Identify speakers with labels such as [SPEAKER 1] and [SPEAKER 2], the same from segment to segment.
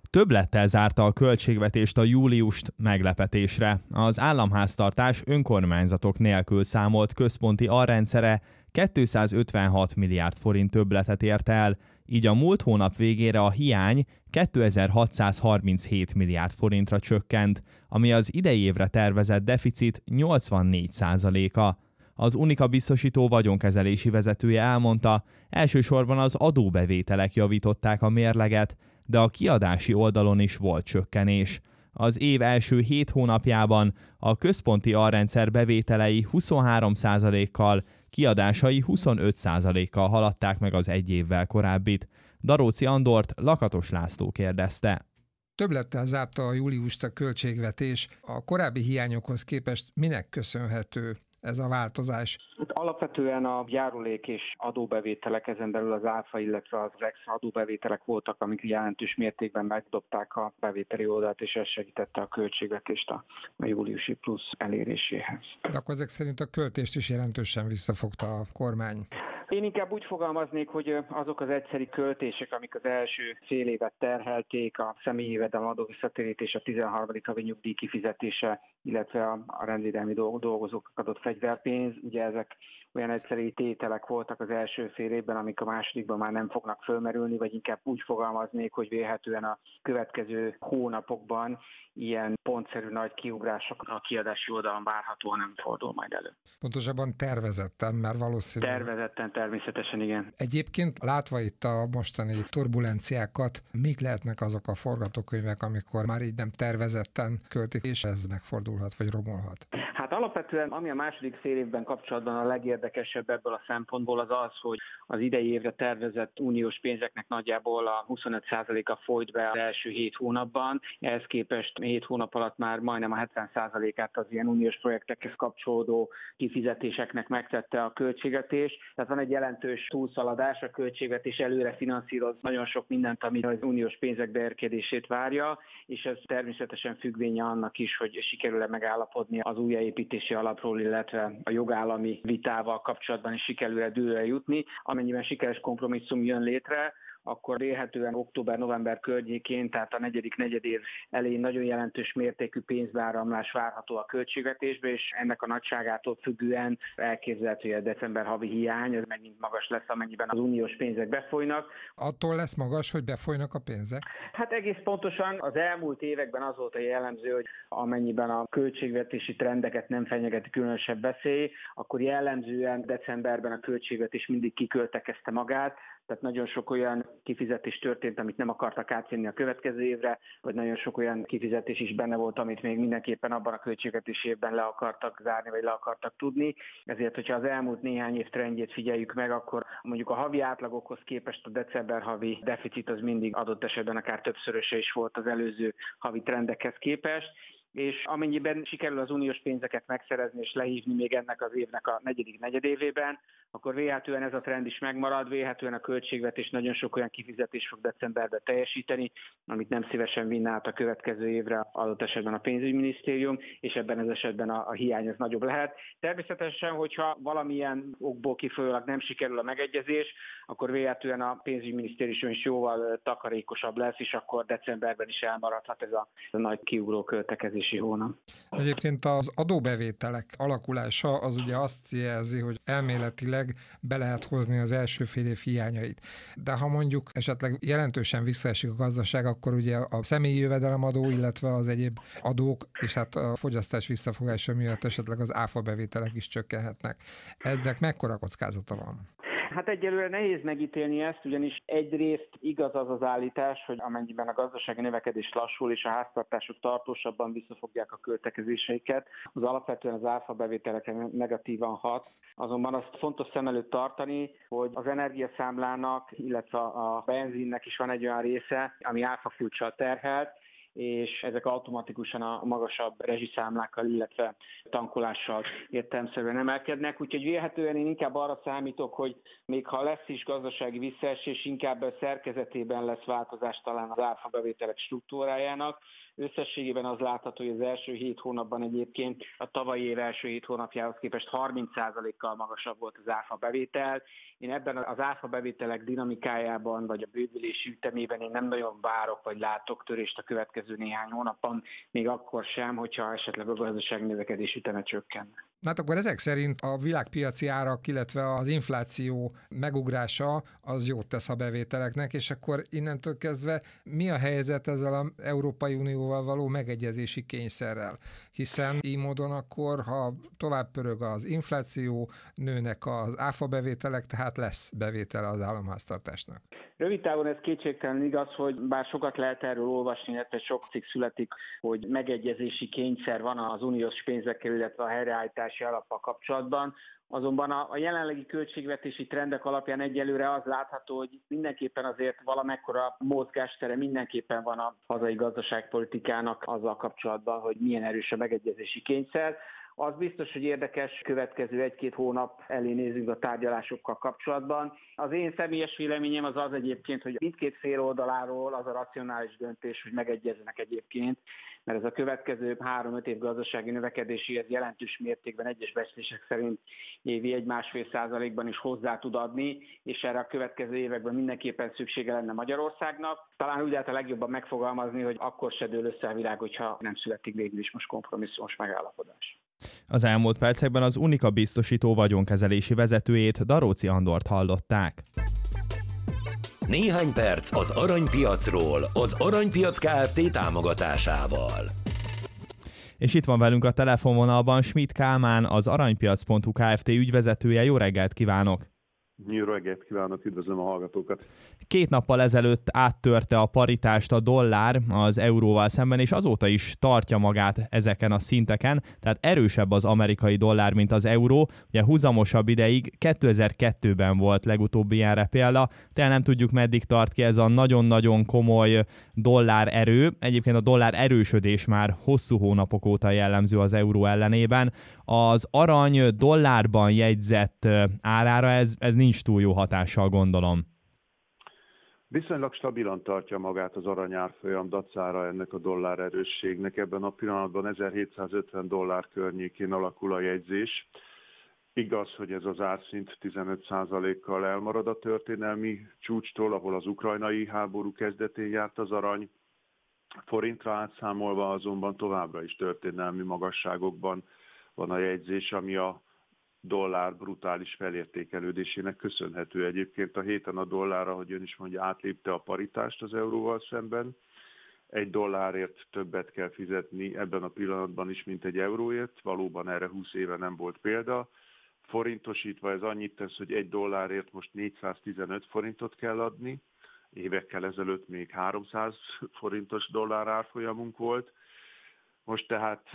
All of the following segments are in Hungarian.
[SPEAKER 1] Többlettel zárta a költségvetést a júliust meglepetésre. Az államháztartás önkormányzatok nélkül számolt központi alrendszere 256 milliárd forint többletet ért el, így a múlt hónap végére a hiány 2637 milliárd forintra csökkent, ami az idei évre tervezett deficit 84%-a. Az Unica biztosító vagyonkezelési vezetője elmondta, elsősorban az adóbevételek javították a mérleget, de a kiadási oldalon is volt csökkenés. Az év első 7 hónapjában a központi alrendszer bevételei 23%-kal, kiadásai 25%-kal haladták meg az egy évvel korábbit. Daróci Andort Lakatos László kérdezte.
[SPEAKER 2] Többlettel zárta a júliust a költségvetés. A korábbi hiányokhoz képest minek köszönhető ez a változás?
[SPEAKER 3] Alapvetően a járulék és adóbevételek, ezen belül az áfa, illetve az extra adóbevételek voltak, amik jelentős mértékben megdobták a bevételi oldalt, és ez segítette a költségvetést a júliusi plusz eléréséhez.
[SPEAKER 2] De akkor ezek szerint a költést is jelentősen visszafogta a kormány.
[SPEAKER 3] Én inkább úgy fogalmaznék, hogy azok az egyszeri költések, amik az első fél évet terhelték, a személyi jövedelemadó visszatérítés, a 13. havi nyugdíj kifizetése, illetve a rendvédelmi dolgozók adott fegyverpénz, ugye ezek olyan egyszeri tételek voltak az első fél évben, amik a másodikban már nem fognak fölmerülni, vagy inkább úgy fogalmaznék, hogy vélhetően a következő hónapokban ilyen pontszerű nagy kiugrások a kiadási oldalon várhatóan nem fordul majd elő.
[SPEAKER 2] Pontosabban tervezetten, mert valószínűleg...
[SPEAKER 3] Tervezetten, természetesen igen.
[SPEAKER 2] Egyébként látva itt a mostani turbulenciákat, mik lehetnek azok a forgatókönyvek, amikor már így nem tervezetten költik, és ez megfordulhat, vagy romolhat?
[SPEAKER 3] Hát alapvetően, ami a második fél évben kapcsolatban a legérdekesebb ebből a szempontból az az, hogy az idei évre tervezett uniós pénzeknek nagyjából a 25%-a folyt be az első 7 hónapban. Ehhez képest 7 hónap alatt már majdnem a 70%-át az ilyen uniós projektekhez kapcsolódó kifizetéseknek megtette a költségvetés. Tehát van egy jelentős túlszaladás, a költségvetés előre finanszíroz nagyon sok mindent, ami az uniós pénzek beérkezését várja, és ez természetesen függvénye annak is, hogy sikerül-e megállapodni az újjáépítési alapról, illetve a jogállami vitával kapcsolatban is sikerül-e dűlőre jutni. Amennyiben sikeres kompromisszum jön létre, akkor vélhetően október-november környékén, tehát a negyedik negyedév elején nagyon jelentős mértékű pénzbeáramlás várható a költségvetésbe, és ennek a nagyságától függően elképzelhető, hogy a december havi hiány ez megint magas lesz, amennyiben az uniós pénzek befolynak.
[SPEAKER 2] Attól lesz magas, hogy befolynak a pénzek?
[SPEAKER 3] Hát egész pontosan az elmúlt években az volt a jellemző, hogy amennyiben a költségvetési trendeket nem fenyegeti különösebb veszély, akkor jellemzően decemberben a költségvetés mindig kiköltekezte magát, tehát nagyon sok olyan kifizetés történt, amit nem akartak átvenni a következő évre, vagy nagyon sok olyan kifizetés is benne volt, amit még mindenképpen abban a költségvetési évben le akartak zárni, vagy le akartak tudni. Ezért, hogyha az elmúlt néhány év trendjét figyeljük meg, akkor mondjuk a havi átlagokhoz képest a december havi deficit az mindig adott esetben akár többszöröse is volt az előző havi trendekhez képest. És amennyiben sikerül az uniós pénzeket megszerezni és lehívni még ennek az évnek a negyedik negyedévében, akkor vélhetően ez a trend is megmarad, vélhetően a költségvetés nagyon sok olyan kifizetés fog decemberben teljesíteni, amit nem szívesen vinne át a következő évre adott esetben a pénzügyminisztérium, és ebben az esetben a hiány az nagyobb lehet. Természetesen, hogyha valamilyen okból kifolyólag nem sikerül a megegyezés, akkor vélhetően a pénzügyminisztérium is jóval takarékosabb lesz, és akkor decemberben is elmaradhat ez a nagy kiugró költekezési hónap.
[SPEAKER 2] Egyébként az adóbevételek alakulása az ugye azt jelzi, hogy elméletileg be lehet hozni az első fél év hiányait. De ha mondjuk esetleg jelentősen visszaesik a gazdaság, akkor ugye a személyi jövedelemadó, illetve az egyéb adók, és hát a fogyasztás visszafogása miatt esetleg az áfa bevételek is csökkenhetnek. Ennek mekkora kockázata van?
[SPEAKER 3] Hát egyelőre nehéz megítélni ezt, ugyanis egyrészt igaz az az állítás, hogy amennyiben a gazdasági növekedés lassul és a háztartások tartósabban visszafogják a költekezéseiket, az alapvetően az áfa bevételekre negatívan hat. Azonban azt fontos szem előtt tartani, hogy az energiaszámlának, illetve a benzinnek is van egy olyan része, ami áfakulccsal terhelt, és ezek automatikusan a magasabb rezsiszámlákkal, illetve tankolással értelemszerűen emelkednek. Úgyhogy vélhetően én inkább arra számítok, hogy még ha lesz is gazdasági visszaesés, inkább szerkezetében lesz változás talán az áfabevételek struktúrájának. Összességében az látható, hogy az első 7 hónapban egyébként a tavalyi év első 7 hónapjához képest 30%-kal magasabb volt az áfabevétel. Én ebben az áfabevételek dinamikájában, vagy a bővülési ütemében én nem nagyon várok, vagy látok törést a következő néhány hónapban, még akkor sem, hogyha esetleg a gazdaság növekedés üteme csökkenne.
[SPEAKER 2] Hát akkor ezek szerint a világpiaci árak, illetve az infláció megugrása az jót tesz a bevételeknek, és akkor innentől kezdve mi a helyzet ezzel az Európai Unióval való megegyezési kényszerrel? Hiszen így módon akkor, ha tovább pörög az infláció, nőnek az áfa bevételek, tehát lesz bevétele az államháztartásnak.
[SPEAKER 3] Rövid távon ez kétségtelen igaz, hogy bár sokat lehet erről olvasni, illetve sok cikk születik, hogy megegyezési kényszer van az uniós pénzekkel, illetve a helyreállítási alappal kapcsolatban. Azonban a jelenlegi költségvetési trendek alapján egyelőre az látható, hogy mindenképpen azért valamekkora mozgástere mindenképpen van a hazai gazdaságpolitikának azzal kapcsolatban, hogy milyen erős a megegyezési kényszer. Az biztos, hogy érdekes, következő 1-2 hónap elé nézünk a tárgyalásokkal kapcsolatban. Az én személyes véleményem az egyébként, hogy mindkét fél oldaláról az a racionális döntés, hogy megegyezzenek egyébként, mert ez a következő 3-5 év gazdasági növekedéséhez jelentős mértékben egyes becslések szerint évi 1,5%-ban is hozzá tud adni, és erre a következő években mindenképpen szüksége lenne Magyarországnak. Talán úgy lehet a legjobban megfogalmazni, hogy akkor se dől össze a világ, hogyha nem születik végül is most kompromisszumos megállapodás.
[SPEAKER 1] Az elmúlt percekben az Unica biztosító vagyonkezelési vezetőjét, Daróczi Andort hallották.
[SPEAKER 4] Néhány perc az aranypiacról, az Aranypiac Kft. Támogatásával.
[SPEAKER 1] És itt van velünk a telefonvonalban Schmidt Kálmán, az aranypiac.hu Kft. Ügyvezetője. Jó reggelt kívánok!
[SPEAKER 5] Jó reggelt kívánok, üdvözlöm a hallgatókat!
[SPEAKER 1] 2 nappal ezelőtt áttörte a paritást a dollár az euróval szemben, és azóta is tartja magát ezeken a szinteken, tehát erősebb az amerikai dollár, mint az euró. Ugye húzamosabb ideig 2002-ben volt legutóbbi ilyenre példa, tehát nem tudjuk meddig tart ki ez a nagyon-nagyon komoly dollár erő. Egyébként a dollár erősödés már hosszú hónapok óta jellemző az euró ellenében. Az arany dollárban jegyzett árára ez nincs túl jó hatással, gondolom.
[SPEAKER 5] Viszonylag stabilan tartja magát az aranyárfolyam dacára ennek a dollár erősségnek. Ebben a pillanatban $1750 környékén alakul a jegyzés. Igaz, hogy ez az árszint 15%-kal elmarad a történelmi csúcstól, ahol az ukrajnai háború kezdetén járt az arany. Forintra átszámolva azonban továbbra is történelmi magasságokban van a jegyzés, ami a dollár brutális felértékelődésének köszönhető. Egyébként a héten a dollár, ahogy ön is mondja, átlépte a paritást az euróval szemben. $1 többet kell fizetni ebben a pillanatban is, mint egy euróért. Valóban erre 20 éve nem volt példa. Forintosítva ez annyit tesz, hogy $1 most 415 forintot kell adni. Évekkel ezelőtt még 300 forintos dollár árfolyamunk volt. Most tehát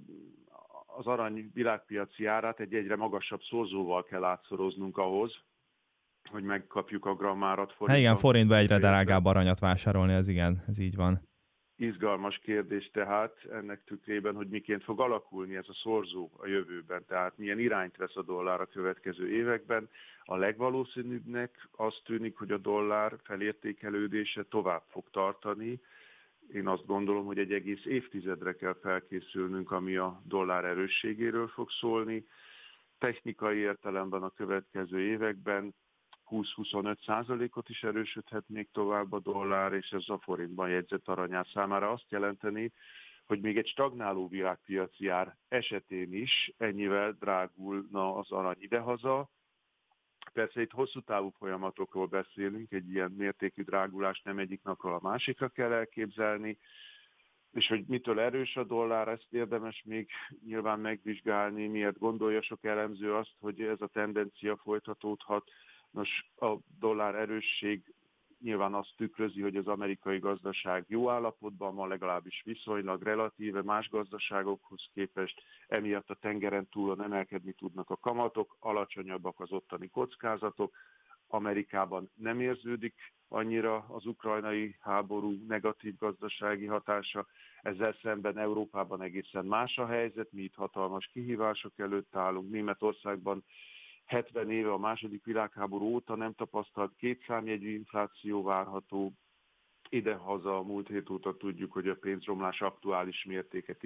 [SPEAKER 5] az arany világpiaci árát egy egyre magasabb szorzóval kell átszoroznunk ahhoz, hogy megkapjuk a grammárat forintban.
[SPEAKER 1] Hát igen, forintba egyre drágább aranyat vásárolni, ez így van.
[SPEAKER 5] Izgalmas kérdés tehát ennek tükrében, hogy miként fog alakulni ez a szorzó a jövőben, tehát milyen irányt vesz a dollár a következő években. A legvalószínűbbnek az tűnik, hogy a dollár felértékelődése tovább fog tartani. Én azt gondolom, hogy egy egész évtizedre kell felkészülnünk, ami a dollár erősségéről fog szólni. Technikai értelemben a következő években 20-25%-ot is erősödhet még tovább a dollár, és ez a forintban jegyzett aranyár számára azt jelenteni, hogy még egy stagnáló világpiaci ár esetén is ennyivel drágulna az arany idehaza. Persze itt hosszú távú folyamatokról beszélünk, egy ilyen mértékű drágulást nem egyik napról a másikra kell elképzelni, és hogy mitől erős a dollár, ezt érdemes még nyilván megvizsgálni, miért gondolja sok elemző azt, hogy ez a tendencia folytatódhat. Nos, a dollár erősség nyilván azt tükrözi, hogy az amerikai gazdaság jó állapotban van, legalábbis viszonylag relatíve más gazdaságokhoz képest, emiatt a tengeren túlon emelkedni tudnak a kamatok, alacsonyabbak az ottani kockázatok, Amerikában nem érződik annyira az ukrajnai háború negatív gazdasági hatása, ezzel szemben Európában egészen más a helyzet, mi itt hatalmas kihívások előtt állunk. Németországban 70 éve a második világháború óta nem tapasztalt kétszámjegyű infláció várható. Idehaza a múlt hét óta tudjuk, hogy a pénzromlás aktuális mértéke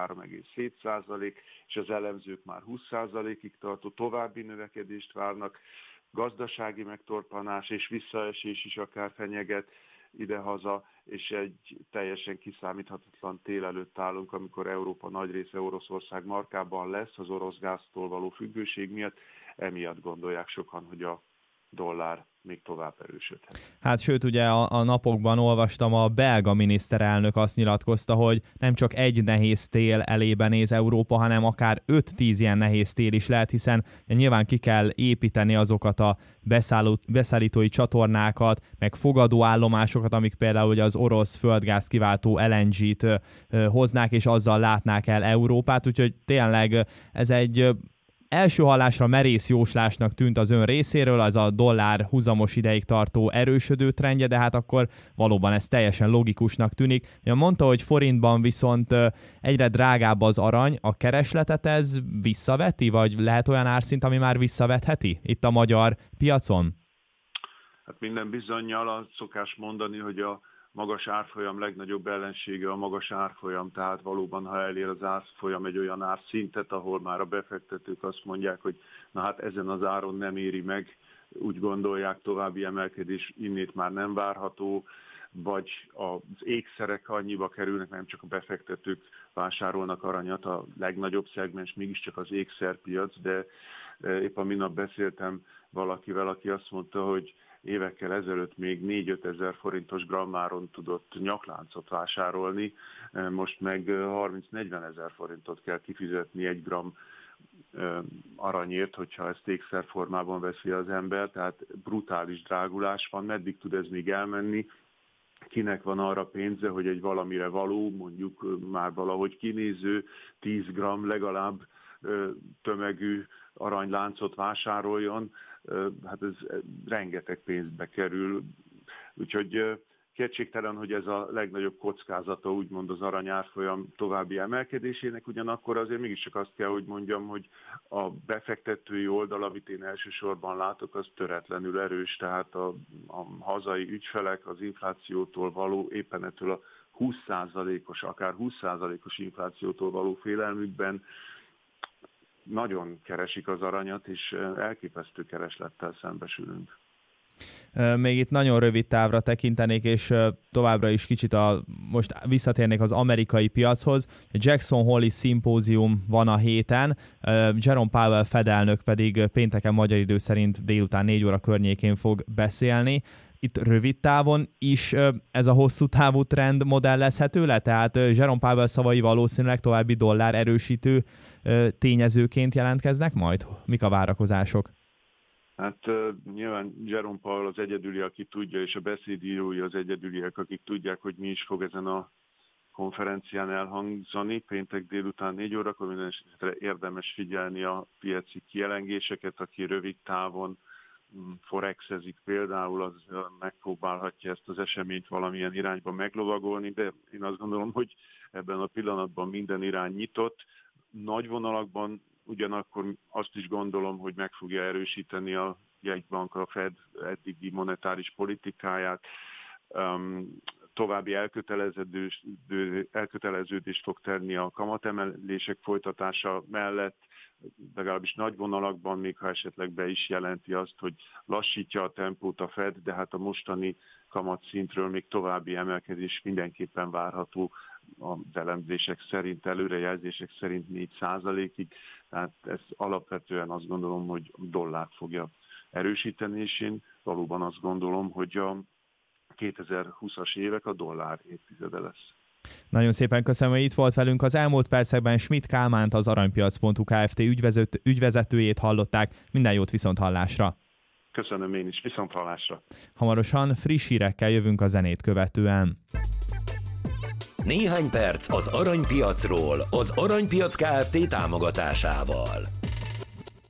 [SPEAKER 5] 13,7%, és az elemzők már 20%-ig tartó további növekedést várnak. Gazdasági megtorpanás és visszaesés is akár fenyeget idehaza, és egy teljesen kiszámíthatatlan tél előtt állunk, amikor Európa nagy része Oroszország markában lesz az orosz gáztól való függőség miatt. Emiatt gondolják sokan, hogy a dollár még tovább erősödhet.
[SPEAKER 1] Hát sőt, ugye a napokban olvastam, a belga miniszterelnök azt nyilatkozta, hogy nem csak egy nehéz tél elébe néz Európa, hanem akár 5-10 ilyen nehéz tél is lehet, hiszen nyilván ki kell építeni azokat a beszállítói csatornákat, meg fogadóállomásokat, amik például ugye az orosz földgáz kiváltó LNG-t hoznák, és azzal látnák el Európát, úgyhogy tényleg ez egy első hallásra merész jóslásnak tűnt az ön részéről, az a dollár húzamos ideig tartó erősödő trendje, de hát akkor valóban ez teljesen logikusnak tűnik. Mondta, hogy forintban viszont egyre drágább az arany, a keresletet ez visszaveti, vagy lehet olyan árszint, ami már visszavetheti itt a magyar piacon?
[SPEAKER 5] Hát minden bizonnyal azt szokás mondani, hogy a magas árfolyam legnagyobb ellensége a magas árfolyam, tehát valóban, ha elér az árfolyam egy olyan árszintet, ahol már a befektetők azt mondják, hogy na hát ezen az áron nem éri meg, úgy gondolják, további emelkedés innét már nem várható, vagy az ékszerek annyiba kerülnek, nem csak a befektetők vásárolnak aranyat, a legnagyobb szegmens mégiscsak az ékszerpiac, de épp a minap beszéltem valakivel, aki azt mondta, hogy évekkel ezelőtt még 4-5 ezer forintos grammáron tudott nyakláncot vásárolni, most meg 30-40 ezer forintot kell kifizetni egy gram aranyért, hogyha ezt ékszerformában veszi az ember, tehát brutális drágulás van, meddig tud ez még elmenni, kinek van arra pénze, hogy egy valamire való, mondjuk már valahogy kinéző 10 gram legalább tömegű aranyláncot vásároljon, hát ez rengeteg pénzbe kerül, úgyhogy kétségtelen, hogy ez a legnagyobb kockázata úgymond az arany árfolyam további emelkedésének, ugyanakkor azért mégiscsak azt kell, hogy mondjam, hogy a befektetői oldal, amit én elsősorban látok, az töretlenül erős, tehát a hazai ügyfelek az inflációtól való, éppen ettől a 20%-os, akár 20%-os inflációtól való félelmükben nagyon keresik az aranyat, és elképesztő kereslettel szembesülünk.
[SPEAKER 1] Még itt nagyon rövid távra tekintenék, és továbbra is kicsit most visszatérnék az amerikai piachoz. Jackson Hole-i szimpózium van a héten, Jerome Powell Fed elnök pedig pénteken magyar idő szerint délután 4 óra környékén fog beszélni. Itt rövid távon is ez a hosszú távú trend modellezhető le? Tehát Jerome Powell szavai valószínűleg további dollár erősítő tényezőként jelentkeznek majd? Mik a várakozások?
[SPEAKER 5] Hát nyilván Jerome Powell az egyedüli, aki tudja, és a beszédírói az egyedüliek, akik tudják, hogy mi is fog ezen a konferencián elhangzani. Péntek délután 4 órakor minden esetre érdemes figyelni a piaci kielengéseket, aki rövid távon forexezik például, az megpróbálhatja ezt az eseményt valamilyen irányba meglovagolni, de én azt gondolom, hogy ebben a pillanatban minden irány nyitott. Nagy vonalakban ugyanakkor azt is gondolom, hogy meg fogja erősíteni a jegybank, a Fed eddigi monetáris politikáját. További elköteleződést fog tenni a kamatemelések folytatása mellett, legalábbis nagy vonalakban, még ha esetleg be is jelenti azt, hogy lassítja a tempót a Fed, de hát a mostani kamatszintről még további emelkedés mindenképpen várható az elemzések szerint, előrejelzések szerint 4%-ig, tehát ez alapvetően azt gondolom, hogy a dollárt fogja erősíteni, és én valóban azt gondolom, hogy a 2020-as évek a dollár évtizede lesz.
[SPEAKER 1] Nagyon szépen köszönöm, hogy itt volt velünk. Az elmúlt percekben Schmidt Kálmánt, az aranypiac.hu Kft. Ügyvezetőjét hallották. Minden jót, viszont hallásra!
[SPEAKER 5] Köszönöm én is, viszont hallásra!
[SPEAKER 1] Hamarosan friss hírekkel jövünk a zenét követően.
[SPEAKER 4] Néhány perc az aranypiacról, az Aranypiac Kft. Támogatásával.